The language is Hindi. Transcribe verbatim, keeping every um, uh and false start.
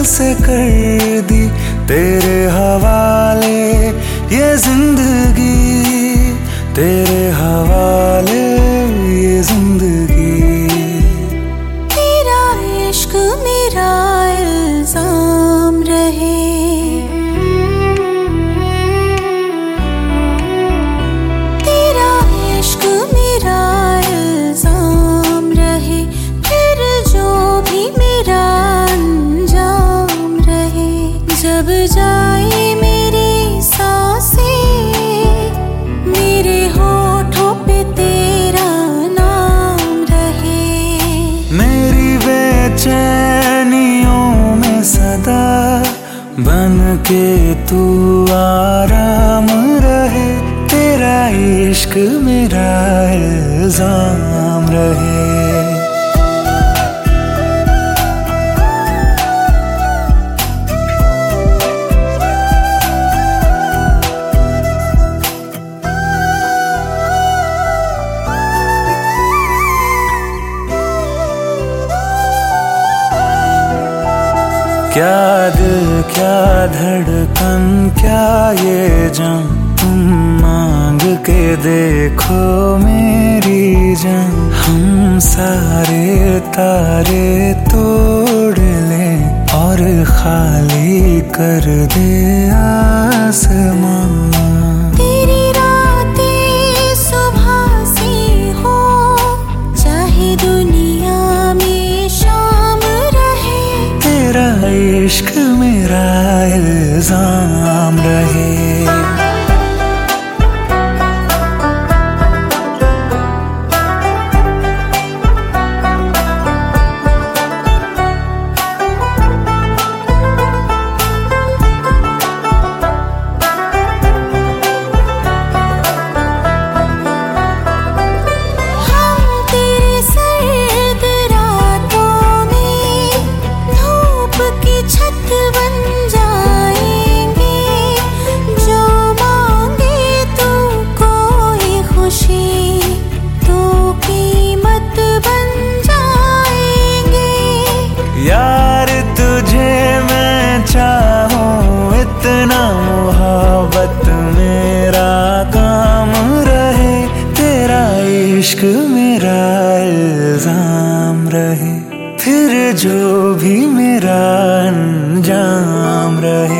से कर दी तेरे हवाले ये जिंदगी, तेरे हवाले ये जिंदगी। तेरा इश्क मेरा इल्जाम रहे, तेरा इश्क मेरा इल्जाम रहे, फिर जो भी मेरा अंजाम रहे। जब जाए मेरी सांसें, मेरे होठों पे तेरा नाम रहे। मेरी बेचैनियों में सदा बन के तू आराम रहे, तेरा इश्क मेरा इल्जाम रहे। क्या दिल क्या धड़कन क्या ये जान, तुम मांग के देखो मेरी जान। हम सारे तारे तोड़ ले और खाली कर दे आसमां। तेरी रातें सुबह सी हो, चाहे दुनिया में शाम रहे, तेरा इश्क मेरा इल्जाम रहे। छत बन जाएंगे, जो मांगे तू कोई खुशी, तो कीमत बन जाएंगे। यार तुझे मैं चाहूं इतना, मोहब्बत मेरा काम रहे, तेरा इश्क मेरा इल्जाम रहे, फिर जो भी मेरा अंजाम रहे।